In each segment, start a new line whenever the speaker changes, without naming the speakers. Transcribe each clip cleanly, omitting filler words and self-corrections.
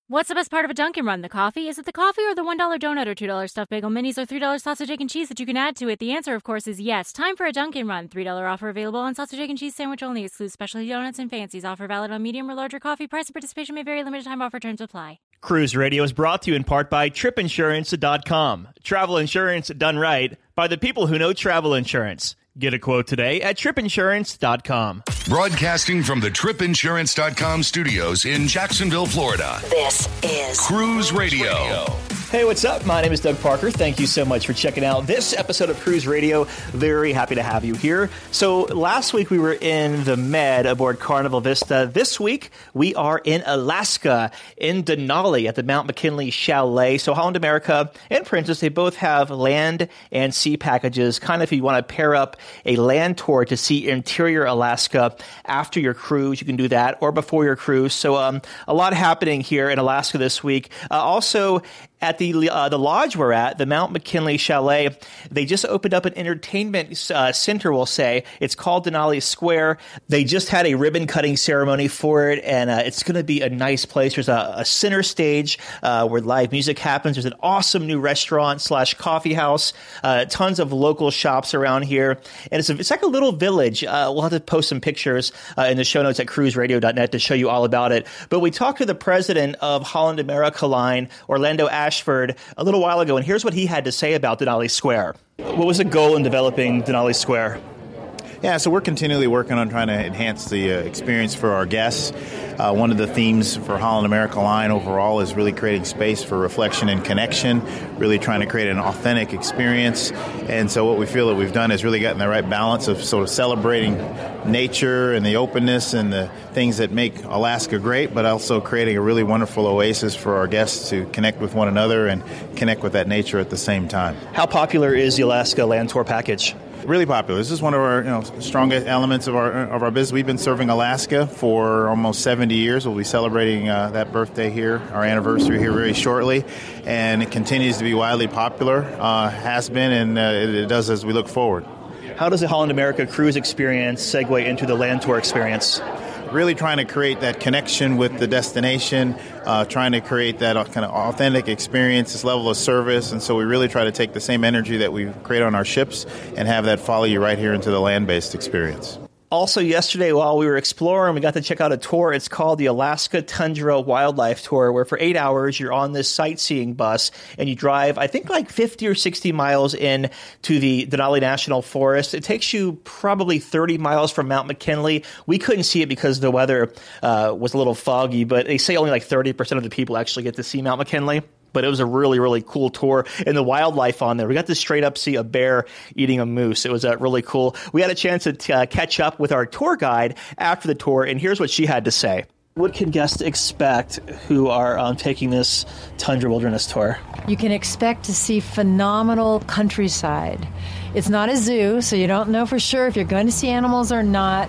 What's the best part of a Dunkin' Run? The coffee? Is it the coffee or the $1 donut or $2 stuffed bagel minis or $3 sausage, egg, and cheese that you can add to it? The answer, of course, is yes. Time for a Dunkin' Run. $3 offer available on sausage, egg, and cheese sandwich only. Excludes specialty donuts and fancies. Offer valid on medium or larger coffee. Price and participation may vary. Limited time offer. Terms apply.
Cruise Radio is brought to you in part by TripInsurance.com. Travel insurance done right by the people who know travel insurance. Get a quote today at TripInsurance.com.
Broadcasting from the TripInsurance.com studios in Jacksonville, Florida.
This is
Cruise Radio.
Hey, what's up? My name is Doug Parker. Thank you so much for checking out this episode of Cruise Radio. Very happy to have you here. So last week we were in the Med aboard Carnival Vista. This week we are in Alaska, in Denali at the Mount McKinley Chalet. So Holland America and Princess, they both have land and sea packages. Kind of if you want to pair up a land tour to see interior Alaska after your cruise, you can do that, or before your cruise. So a lot happening here in Alaska this week. Also, at the lodge we're at, the Mount McKinley Chalet, they just opened up an entertainment center, we'll say. It's called Denali Square. They just had a ribbon-cutting ceremony for it, and it's going to be a nice place. There's a center stage where live music happens. There's an awesome new restaurant/coffee house, tons of local shops around here, and it's like a little village. We'll have to post some pictures in the show notes at cruiseradio.net to show you all about it. But we talked to the president of Holland America Line, Orlando Ashford, a little while ago, and here's what he had to say about Denali Square. What was the goal in developing Denali Square?
Yeah, so we're continually working on trying to enhance the experience for our guests. One of the themes for Holland America Line overall is really creating space for reflection and connection, really trying to create an authentic experience. And so what we feel that we've done is really gotten the right balance of sort of celebrating nature and the openness and the things that make Alaska great, but also creating a really wonderful oasis for our guests to connect with one another and connect with that nature at the same time.
How popular is the Alaska Land Tour package?
Really popular. This is one of our strongest elements of our business. We've been serving Alaska for almost 70 years. We'll be celebrating that birthday here, our anniversary here very shortly, and it continues to be widely popular, has been, and it does as we look forward.
How does the Holland America cruise experience segue into the land tour experience?
Really trying to create that connection with the destination, trying to create that kind of authentic experience, this level of service. And so we really try to take the same energy that we create on our ships and have that follow you right here into the land-based experience.
Also, yesterday while we were exploring, we got to check out a tour. It's called the Alaska Tundra Wildlife Tour, where for 8 hours you're on this sightseeing bus and you drive, I think, like 50 or 60 miles in to the Denali National Forest. It takes you probably 30 miles from Mount McKinley. We couldn't see it because the weather was a little foggy, but they say only like 30% of the people actually get to see Mount McKinley. But it was a really, really cool tour. And the wildlife on there, we got to straight up see a bear eating a moose. It was really cool. We had a chance to catch up with our tour guide after the tour, and here's what she had to say. What can guests expect who are taking this Tundra Wilderness Tour?
You can expect to see phenomenal countryside. It's not a zoo, so you don't know for sure if you're going to see animals or not.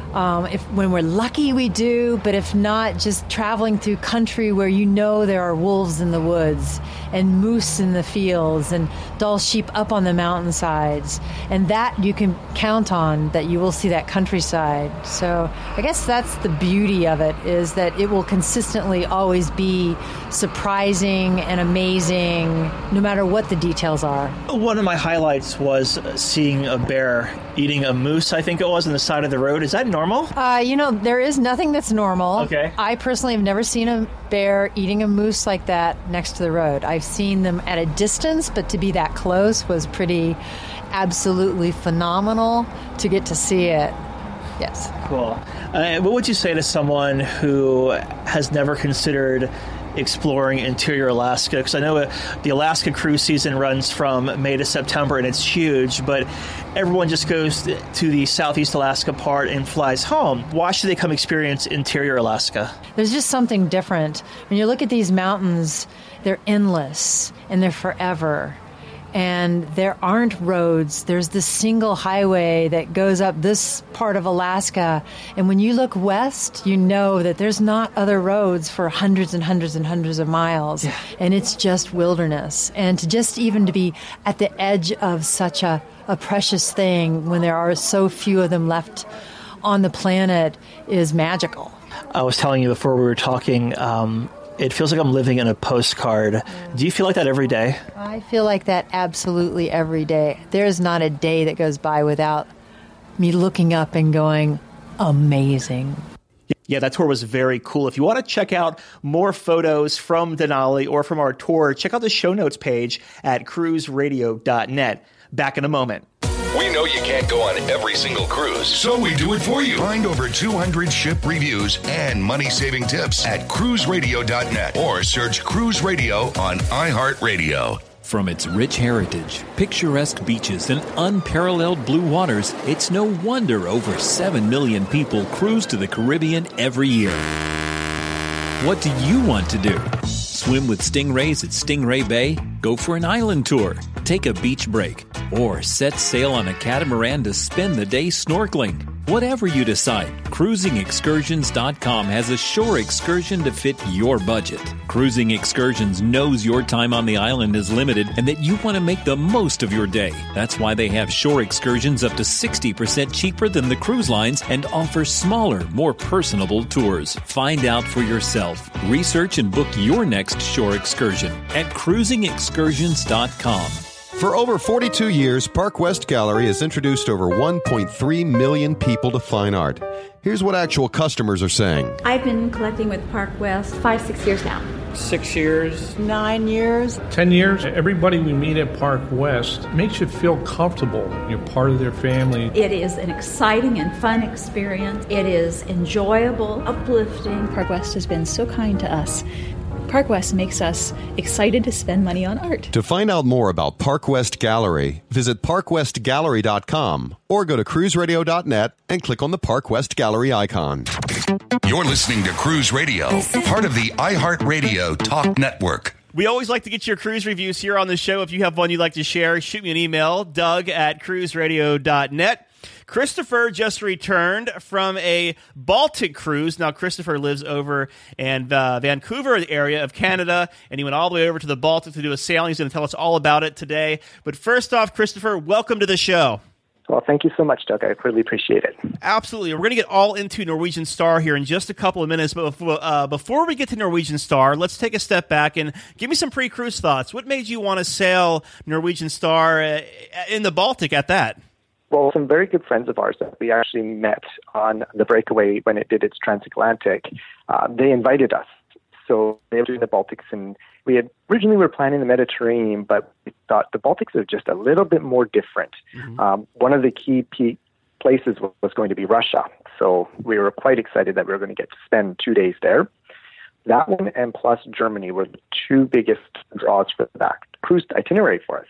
When we're lucky, we do, but if not, just traveling through country where you know there are wolves in the woods and moose in the fields and Dall sheep up on the mountainsides. And that you can count on, that you will see that countryside. So I guess that's the beauty of it, is that it will consistently always be surprising and amazing, no matter what the details are.
One of my highlights was seeing a bear eating a moose, I think it was, on the side of the road. Is that normal?
There is nothing that's normal.
Okay.
I personally have never seen a bear eating a moose like that next to the road. I've seen them at a distance, but to be that close was pretty absolutely phenomenal to get to see it. Yes.
Cool. What would you say to someone who has never considered exploring interior Alaska? Because I know the Alaska cruise season runs from May to September and it's huge, but everyone just goes to the Southeast Alaska part and flies home. Why should they come experience interior Alaska?
There's just something different. When you look at these mountains, they're endless and they're forever. And there aren't roads. There's this single highway that goes up this part of Alaska. And when you look west, you know that there's not other roads for hundreds and hundreds and hundreds of miles. Yeah. And it's just wilderness. And to be at the edge of such a precious thing when there are so few of them left on the planet is magical.
I was telling you before we were talking, It feels like I'm living in a postcard. Do you feel like that every day?
I feel like that absolutely every day. There's not a day that goes by without me looking up and going, amazing.
Yeah, that tour was very cool. If you want to check out more photos from Denali or from our tour, check out the show notes page at cruiseradio.net. Back in a moment.
We know you can't go on every single cruise, so we do it for you. Find over 200 ship reviews and money-saving tips at cruiseradio.net or search Cruise Radio on iHeartRadio.
From its rich heritage, picturesque beaches, and unparalleled blue waters, it's no wonder over 7 million people cruise to the Caribbean every year. What do you want to do? Swim with stingrays at Stingray Bay? Go for an island tour? Take a beach break? Or set sail on a catamaran to spend the day snorkeling? Whatever you decide, CruisingExcursions.com has a shore excursion to fit your budget. Cruising Excursions knows your time on the island is limited and that you want to make the most of your day. That's why they have shore excursions up to 60% cheaper than the cruise lines and offer smaller, more personable tours. Find out for yourself. Research and book your next shore excursion at CruisingExcursions.com.
For over 42 years, Park West Gallery has introduced over 1.3 million people to fine art. Here's what actual customers are saying.
I've been collecting with Park West 5-6 years now.
6 years.
9 years.
10 years. Everybody we meet at Park West makes you feel comfortable. You're part of their family.
It is an exciting and fun experience. It is enjoyable, uplifting.
Park West has been so kind to us. Park West makes us excited to spend money on art.
To find out more about Park West Gallery, visit parkwestgallery.com or go to cruiseradio.net and click on the Park West Gallery icon.
You're listening to Cruise Radio, part of the iHeartRadio Talk Network.
We always like to get your cruise reviews here on the show. If you have one you'd like to share, shoot me an email, doug@cruiseradio.net. Christopher just returned from a Baltic cruise. Now, Christopher lives over in Vancouver area of Canada, and he went all the way over to the Baltic to do a sailing. He's going to tell us all about it today. But first off, Christopher, welcome to the show.
Well, thank you so much, Doug. I really appreciate it.
Absolutely. We're going to get all into Norwegian Star here in just a couple of minutes. But before we get to Norwegian Star, let's take a step back and give me some pre-cruise thoughts. What made you want to sail Norwegian Star in the Baltic at that?
Well, some very good friends of ours that we actually met on the Breakaway when it did its transatlantic, they invited us. So they were doing the Baltics, and we had originally were planning the Mediterranean, but we thought the Baltics are just a little bit more different. Mm-hmm. One of the key places was going to be Russia. So we were quite excited that we were going to get to spend 2 days there. That one and plus Germany were the two biggest draws for that cruise itinerary for us.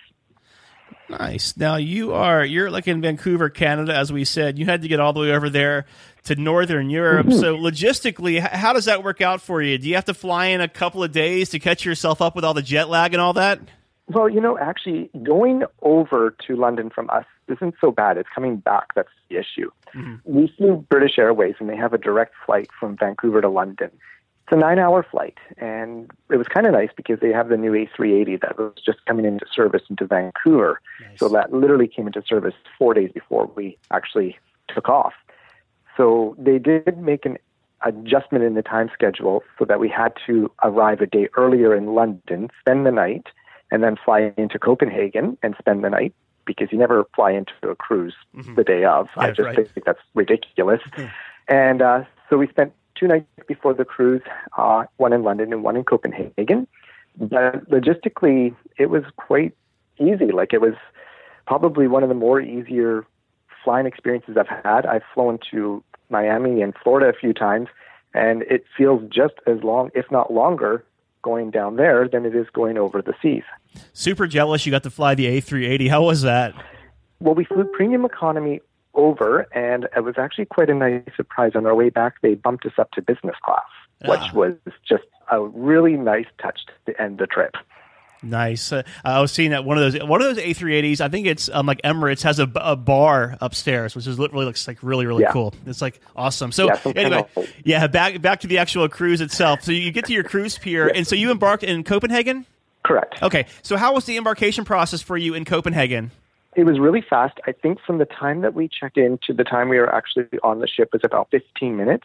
Nice. Now you're like in Vancouver, Canada, as we said. You had to get all the way over there to Northern Europe. Mm-hmm. So logistically, how does that work out for you? Do you have to fly in a couple of days to catch yourself up with all the jet lag and all that?
Well, actually going over to London from us isn't so bad. It's coming back that's the issue. Mm-hmm. We flew British Airways, and they have a direct flight from Vancouver to London. It's a 9-hour flight, and it was kind of nice because they have the new A380 that was just coming into service into Vancouver. Nice. So that literally came into service 4 days before we actually took off. So they did make an adjustment in the time schedule so that we had to arrive a day earlier in London, spend the night, and then fly into Copenhagen and spend the night, because you never fly into a cruise the day of. Yeah, I just think that's ridiculous. And so we spent 2 nights before the cruise, one in London and one in Copenhagen. But logistically, it was quite easy. Like, it was probably one of the more easier flying experiences I've had. I've flown to Miami and Florida a few times, and it feels just as long, if not longer, going down there than it is going over the seas. Super jealous you got to fly the A380. How was that? Well, we flew premium economy over, and it was actually quite a nice surprise. On our way back, they bumped us up to business class, which was just a really nice touch to end the trip. Nice. I was seeing that one of those A380s, I think it's like Emirates, has a bar upstairs, which is really looks like really cool. It's like awesome. So anyway, back to the actual cruise itself. So you get to your cruise pier, and so you embarked in Copenhagen? Correct. Okay. So how was the embarkation process for you in Copenhagen? It was really fast. I think from the time that we checked in to the time we were actually on the ship was about 15 minutes.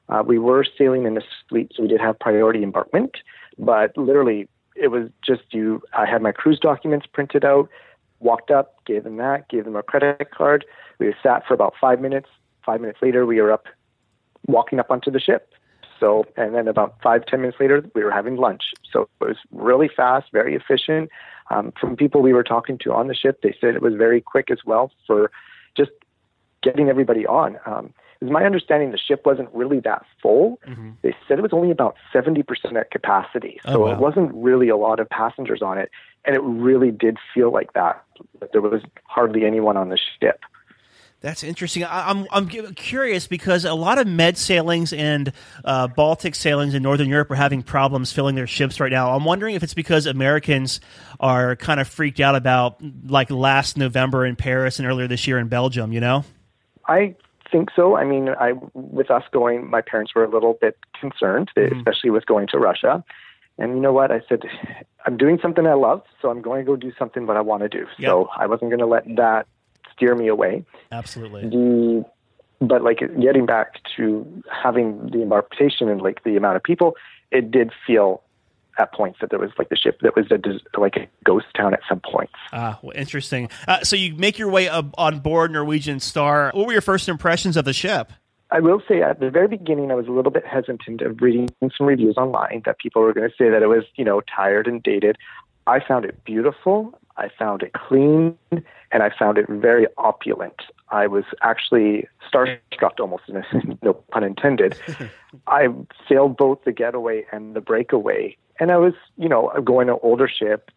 We were sailing in a suite, so we did have priority embarkment, but literally it was just I had my cruise documents printed out, walked up, gave them a credit card. We sat for about 5 minutes. 5 minutes later, we were walking up onto the ship. So, and then about 5-10 minutes later, we were having lunch. So it was really fast, very efficient. From people we were talking to on the ship, they said it was very quick as well for just getting everybody on. It was my understanding the ship wasn't really that full. Mm-hmm. They said it was only about 70% at capacity. So It wasn't really a lot of passengers on it. And it really did feel like that. There was hardly anyone on the ship.
That's interesting. I'm curious because a lot of med sailings and Baltic sailings in Northern Europe are having problems filling their ships right now. I'm wondering if it's because Americans are kind of freaked out about like last November in Paris and earlier this year in Belgium, you know?
I think so. I mean, with us going, my parents were a little bit concerned, especially with going to Russia. And you know what? I said, I'm doing something I love, so I'm going to go do something what I want to do. Yep. So I wasn't going to let that steer me away.
Absolutely.
But like getting back to having the embarkation and like the amount of people, it did feel at points that there was like the ship that was like a ghost town at some points.
Well, interesting. So you make your way up on board Norwegian Star. What were your first impressions of the ship?
I will say at the very beginning, I was a little bit hesitant of reading some reviews online that people were going to say that it was, tired and dated. I found it beautiful. I found it clean, and I found it very opulent. I was actually starstruck almost, no pun intended. I sailed both the Getaway and the Breakaway, and I was, going to an older ship,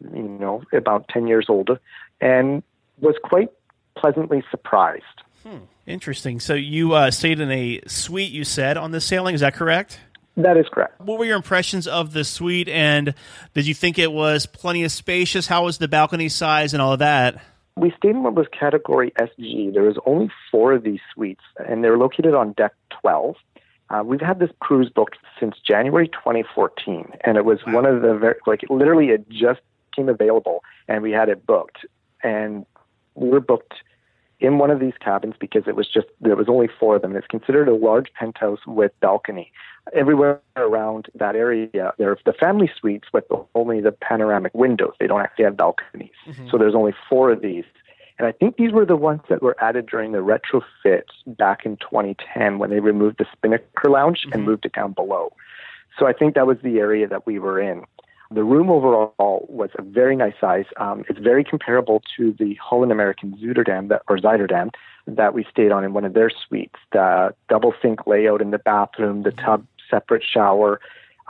about 10 years older, and was quite pleasantly surprised.
Interesting. So you stayed in a suite, you said, on this sailing. Is that correct?
That is correct.
What were your impressions of the suite, and did you think it was plenty of spacious? How was the balcony size and all of that?
We stayed in what was category SG. There was only 4 of these suites, and they were located on deck 12. We've had this cruise booked since January 2014, and it was one of the literally it just came available, and we had it booked. And we were booked in one of these cabins because there was only 4 of them. It's considered a large penthouse with balcony. Everywhere around that area, there are the family suites with only the panoramic windows. They don't actually have balconies. Mm-hmm. So there's only 4 of these. And I think these were the ones that were added during the retrofit back in 2010 when they removed the Spinnaker Lounge and moved it down below. So I think that was the area that we were in. The room overall was a very nice size. It's very comparable to the Holland American Zuiderdam that we stayed on in one of their suites. The double sink layout in the bathroom, the tub, separate shower,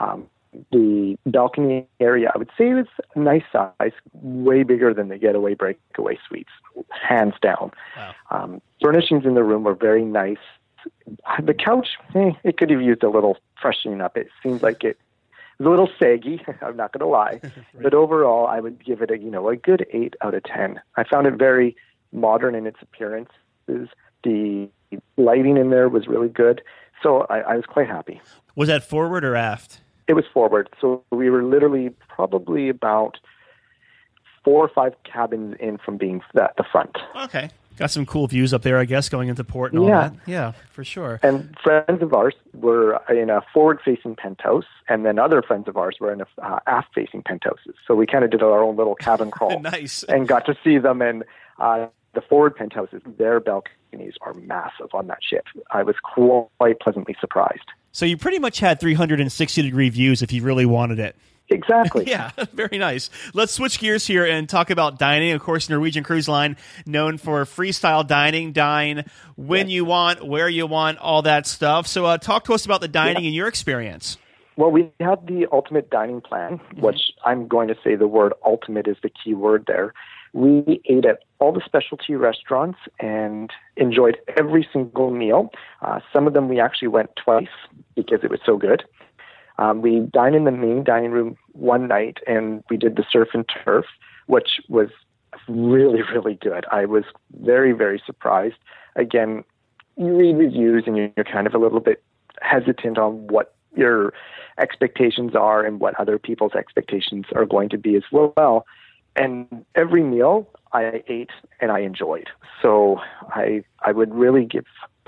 the balcony area. I would say it's a nice size, way bigger than the Getaway Breakaway suites, hands down. Wow. Furnishings in the room were very nice. The couch, it could have used a little freshening up. It seemed like it was a little saggy, I'm not going to lie. Right. But overall, I would give it a good 8 out of 10. I found it very modern in its appearances. The lighting in there was really good. So I was quite happy.
Was that forward or aft?
It was forward. So we were literally probably about 4 or 5 cabins in from being at the front.
Okay. Got some cool views up there, I guess, going into port and all that. Yeah, for sure.
And friends of ours were in a forward-facing penthouse, and then other friends of ours were in aft-facing penthouses. So we kind of did our own little cabin crawl.
Nice.
And got to see them. And the forward penthouses, their balconies are massive on that ship. I was quite pleasantly surprised.
So you pretty much had 360-degree views if you really wanted it.
Exactly.
Yeah, very nice. Let's switch gears here and talk about dining. Of course, Norwegian Cruise Line, known for freestyle dining, dine when you want, where you want, all that stuff. So talk to us about the dining and your experience.
Well, we had the ultimate dining plan, which I'm going to say the word ultimate is the key word there. We ate at all the specialty restaurants and enjoyed every single meal. Some of them we actually went twice because it was so good. We dined in the main dining room one night, and we did the surf and turf, which was really, really good. I was very, very surprised. Again, you read reviews, and you're kind of a little bit hesitant on what your expectations are and what other people's expectations are going to be as well. And every meal I ate and I enjoyed. So I would really give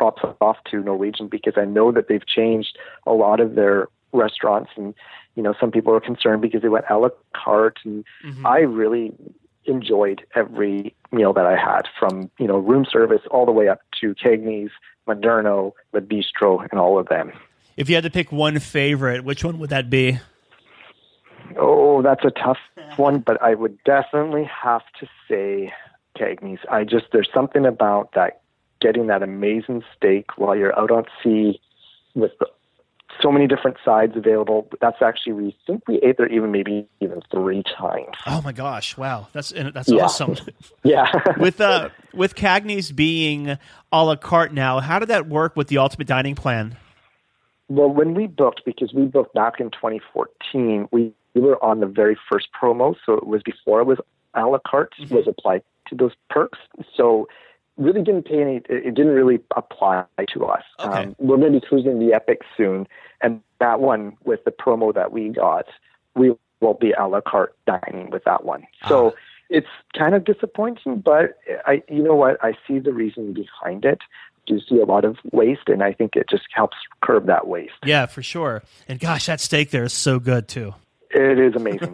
props off to Norwegian because I know that they've changed a lot of their restaurants, and some people are concerned because they went a la carte, and I really enjoyed every meal that I had, from room service all the way up to Cagney's, Moderno, the Bistro, and all of them.
If you had to pick one favorite, which one would that be?
Oh, that's a tough one, but I would definitely have to say Cagney's. There's something about that, getting that amazing steak while you're out on sea with so many different sides available. That's actually, we think we ate there maybe even 3 times.
Oh my gosh! Wow, that's
Yeah.
awesome.
Yeah.
With Cagney's being a la carte now, how did that work with the Ultimate Dining plan?
Well, when we booked, because we booked back in 2014, we were on the very first promo, so it was before it was a la carte was applied to those perks. So really didn't pay any. It didn't really apply to us.
Okay.
We're going to be cruising the Epic soon, and that one with the promo that we got, we will be a la carte dining with that one. So it's kind of disappointing, but you know what? I see the reason behind it. Do see a lot of waste, and I think it just helps curb that waste.
Yeah, for sure. And gosh, that steak there is so good too.
It is amazing.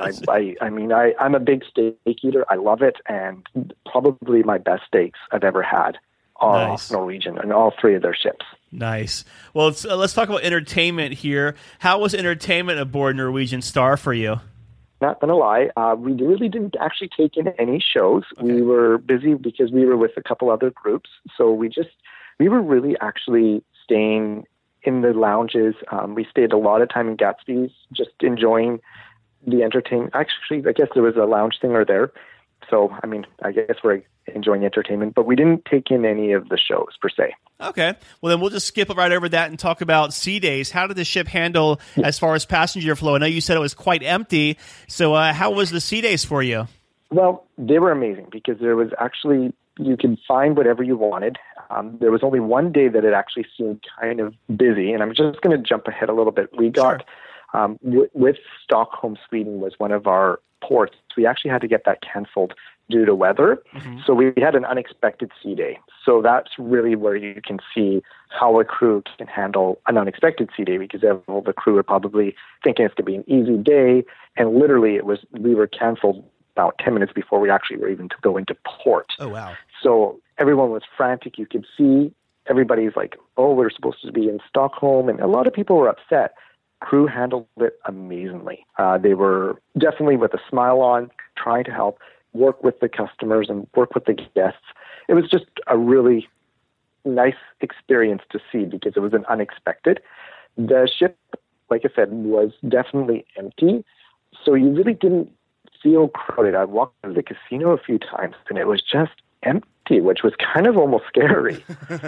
I'm a big steak eater. I love it, and probably my best steaks I've ever had are
Nice.
Norwegian, and all 3 of their ships.
Nice. Well, let's talk about entertainment here. How was entertainment aboard Norwegian Star for you?
Not going to lie, we really didn't actually take in any shows.
Okay.
We were busy because we were with a couple other groups, so we were really actually staying in the lounges. We stayed a lot of time in Gatsby's, just enjoying the entertainment. Actually, I guess there was a lounge singer there. So, I guess we're enjoying entertainment, but we didn't take in any of the shows per se.
Okay. Well, then we'll just skip right over that and talk about sea days. How did the ship handle as far as passenger flow? I know you said it was quite empty. So how was the sea days for you?
Well, they were amazing because there was actually, you could find whatever you wanted. There was only one day that it actually seemed kind of busy, and I'm just going to jump ahead a little bit. We got, with Stockholm, Sweden was one of our ports. We actually had to get that canceled due to weather. So we had an unexpected sea day. So that's really where you can see how a crew can handle an unexpected sea day, because the crew were probably thinking it's going to be an easy day, and literally we were canceled about 10 minutes before we actually were even to go into port.
Oh, wow.
So everyone was frantic. You could see everybody's like, oh, we're supposed to be in Stockholm. And a lot of people were upset. Crew handled it amazingly. They were definitely with a smile on, trying to help, work with the customers and work with the guests. It was just a really nice experience to see because it was an unexpected. The ship, like I said, was definitely empty. So you really didn't feel crowded. I walked to the casino a few times and it was just empty, which was kind of almost scary.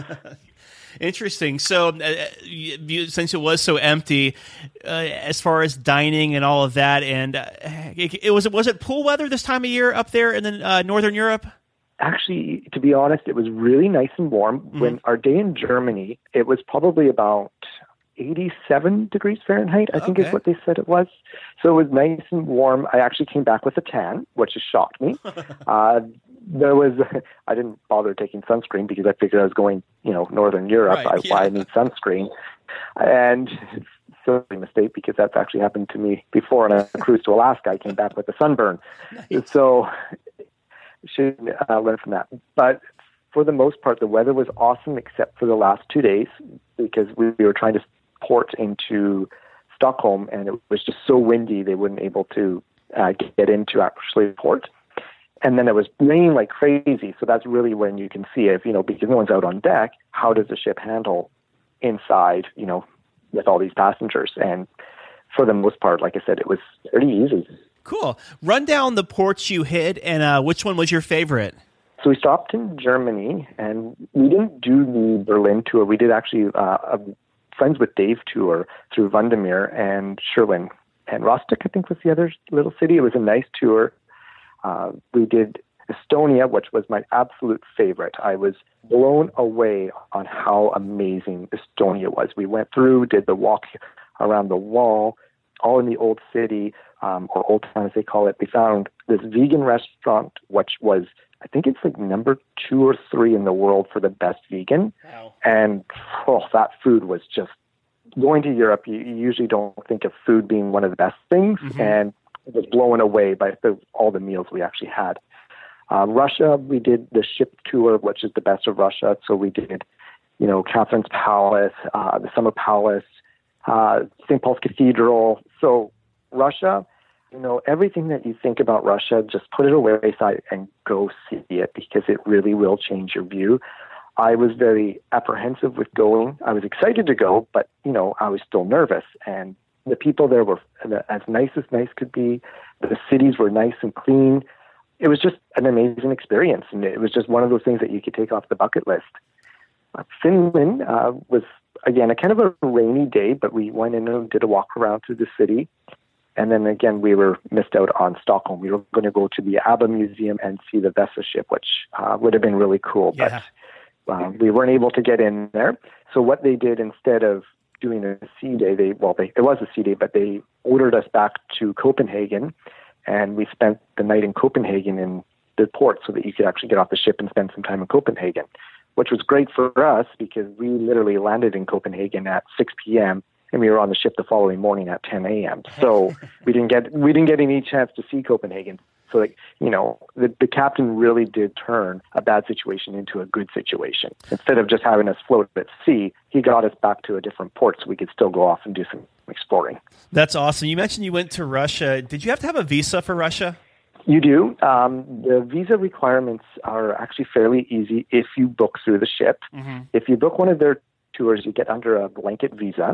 Interesting. So since it was so empty, as far as dining and all of that, and was it pool weather this time of year up there in the Northern Europe?
Actually, to be honest, it was really nice and warm. When our day in Germany, it was probably about 87 degrees Fahrenheit, I think is what they said it was. So it was nice and warm. I actually came back with a tan, which has shocked me. I didn't bother taking sunscreen because I figured I was going, Northern Europe. Why I need sunscreen? And it's a silly mistake because that's actually happened to me before on a cruise to Alaska. I came back with a sunburn. Nice. So should learn from that. But for the most part, the weather was awesome except for the last 2 days because we were trying to port into Stockholm and it was just so windy they weren't able to get into actually port. And then it was raining like crazy. So that's really when you can see if, because no one's out on deck, how does the ship handle inside, with all these passengers? And for the most part, like I said, it was pretty easy.
Cool. Run down the ports you hit and which one was your favorite?
So we stopped in Germany and we didn't do the Berlin tour. We did actually a Friends with Dave tour through Vandermeer and Sherwin and Rostock, I think was the other little city. It was a nice tour. We did Estonia, which was my absolute favorite. I was blown away on how amazing Estonia was. We went through, did the walk around the wall, all in the old city, or Old Town as they call it. We found this vegan restaurant, which was I think it's like number 2 or 3 in the world for the best vegan.
Wow.
And that food was just, going to Europe, you usually don't think of food being one of the best things, and was blown away by all the meals we actually had. Russia, we did the ship tour, which is the best of Russia. So we did, Catherine's Palace, the Summer Palace, St. Paul's Cathedral. So Russia, everything that you think about Russia, just put it away aside and go see it, because it really will change your view. I was very apprehensive with going. I was excited to go, but, I was still nervous. And the people there were as nice could be. The cities were nice and clean. It was just an amazing experience. And it was just one of those things that you could take off the bucket list. Finland was, again, a kind of a rainy day, but we went in and did a walk around through the city. And then again, we were missed out on Stockholm. We were going to go to the ABBA Museum and see the Vesa ship, which would have been really cool.
Yeah.
But we weren't able to get in there. So what they did, instead of doing a sea day, it was a sea day, but they ordered us back to Copenhagen, and we spent the night in Copenhagen in the port so that you could actually get off the ship and spend some time in Copenhagen, which was great for us because we literally landed in Copenhagen at 6 p.m. and we were on the ship the following morning at 10 a.m. So we didn't get any chance to see Copenhagen. So, the captain really did turn a bad situation into a good situation. Instead of just having us float at sea, he got us back to a different port so we could still go off and do some exploring.
That's awesome. You mentioned you went to Russia. Did you have to have a visa for Russia?
You do. The visa requirements are actually fairly easy if you book through the ship. If you book one of their tours, you get under a blanket visa.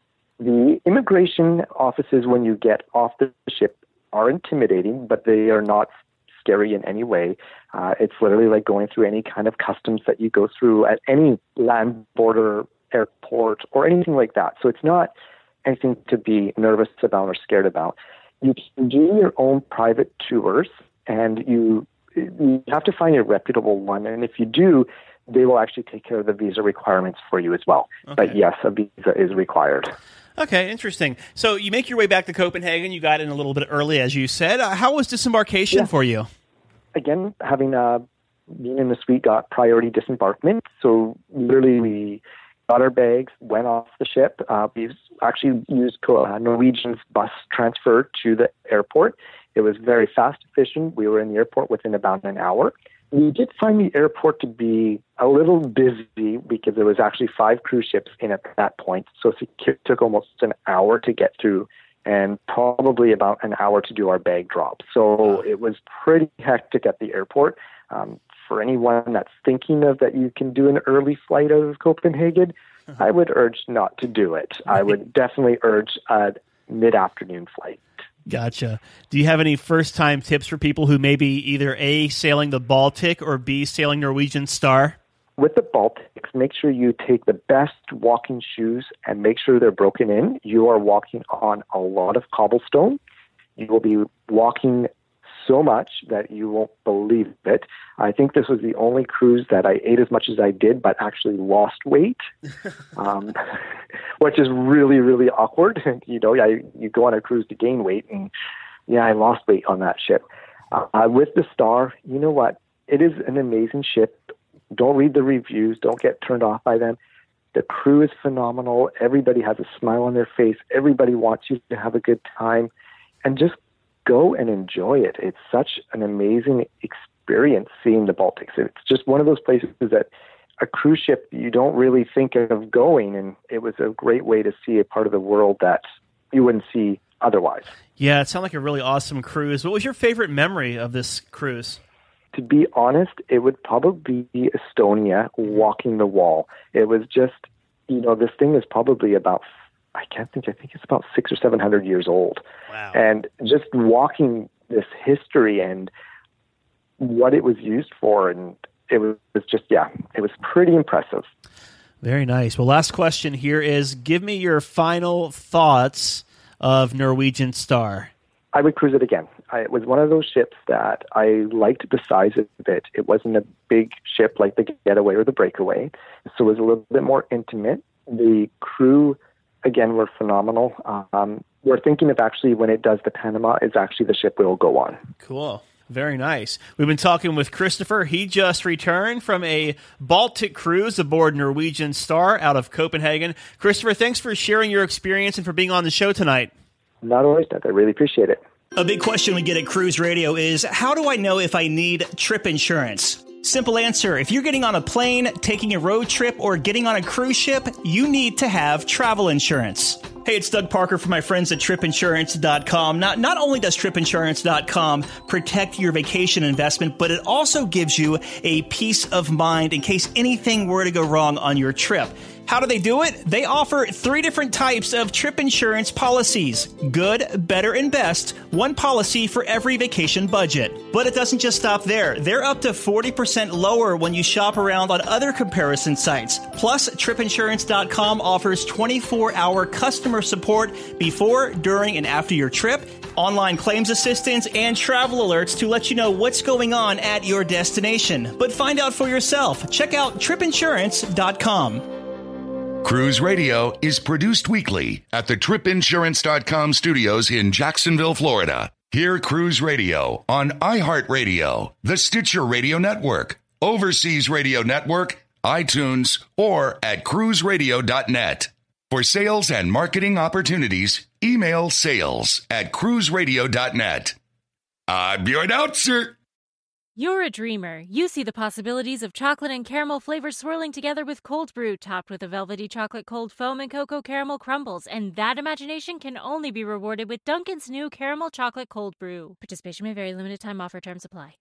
The immigration offices, when you get off the ship, are intimidating, but they are not scary in any way. It's literally like going through any kind of customs that you go through at any land border, airport, or anything like that. So it's not anything to be nervous about or scared about. You can do your own private tours, and you have to find a reputable one. And if you do, they will actually take care of the visa requirements for you as well. Okay. But yes, a visa is required.
Okay, interesting. So you make your way back to Copenhagen. You got in a little bit early, as you said. How was disembarkation for you?
Again, having been in the suite, got priority disembarkment. So literally we got our bags, went off the ship. We actually used Norwegian's bus transfer to the airport. It was very fast, efficient. We were in the airport within about an hour. We did find the airport to be a little busy because there was actually 5 cruise ships in at that point. So it took almost an hour to get through and probably about an hour to do our bag drop. So it was pretty hectic at the airport. For anyone that's thinking of that you can do an early flight out of Copenhagen, I would urge not to do it. I would definitely urge a mid-afternoon flight.
Gotcha. Do you have any first-time tips for people who may be either A, sailing the Baltic, or B, sailing Norwegian Star?
With the Baltics, make sure you take the best walking shoes and make sure they're broken in. You are walking on a lot of cobblestone. You will be walking so much that you won't believe it. I think this was the only cruise that I ate as much as I did, but actually lost weight, which is really, really awkward. You go on a cruise to gain weight, and I lost weight on that ship. With the Star, you know what? It is an amazing ship. Don't read the reviews. Don't get turned off by them. The crew is phenomenal. Everybody has a smile on their face. Everybody wants you to have a good time, and just go and enjoy it. It's such an amazing experience seeing the Baltics. It's just one of those places that a cruise ship you don't really think of going, and it was a great way to see a part of the world that you wouldn't see otherwise.
Yeah, it sounded like a really awesome cruise. What was your favorite memory of this cruise?
To be honest, it would probably be Estonia, walking the wall. It was just, this thing is probably about, I think it's about 600 or 700 years old.
Wow.
And just walking this history and what it was used for, and it was just, it was pretty impressive.
Very nice. Well, last question here is, give me your final thoughts of Norwegian Star.
I would cruise it again. It was one of those ships that I liked the size of it. It wasn't a big ship like the Getaway or the Breakaway, so it was a little bit more intimate. The crew, again, were phenomenal. We're thinking of actually, when it does the Panama, is actually the ship we'll go on.
Cool. Very nice. We've been talking with Christopher. He just returned from a Baltic cruise aboard Norwegian Star out of Copenhagen. Christopher, thanks for sharing your experience and for being on the show tonight.
Not always, Doug. I really appreciate it.
A big question we get at Cruise Radio is, how do I know if I need trip insurance? Simple answer. If you're getting on a plane, taking a road trip, or getting on a cruise ship, you need to have travel insurance. Hey, it's Doug Parker from my friends at tripinsurance.com. Not only does tripinsurance.com protect your vacation investment, but it also gives you a peace of mind in case anything were to go wrong on your trip. How do they do it? They offer 3 different types of trip insurance policies. Good, better, and best. One policy for every vacation budget. But it doesn't just stop there. They're up to 40% lower when you shop around on other comparison sites. Plus, tripinsurance.com offers 24-hour customer support before, during, and after your trip, online claims assistance, and travel alerts to let you know what's going on at your destination. But find out for yourself. Check out tripinsurance.com.
Cruise Radio is produced weekly at the TripInsurance.com studios in Jacksonville, Florida. Hear Cruise Radio on iHeartRadio, the Stitcher Radio Network, Overseas Radio Network, iTunes, or at cruiseradio.net. For sales and marketing opportunities, email sales@cruiseradio.net. I'm your announcer.
You're a dreamer. You see the possibilities of chocolate and caramel flavors swirling together with cold brew, topped with a velvety chocolate cold foam and cocoa caramel crumbles. And that imagination can only be rewarded with Dunkin's new caramel chocolate cold brew. Participation may vary. Limited time offer. Terms apply.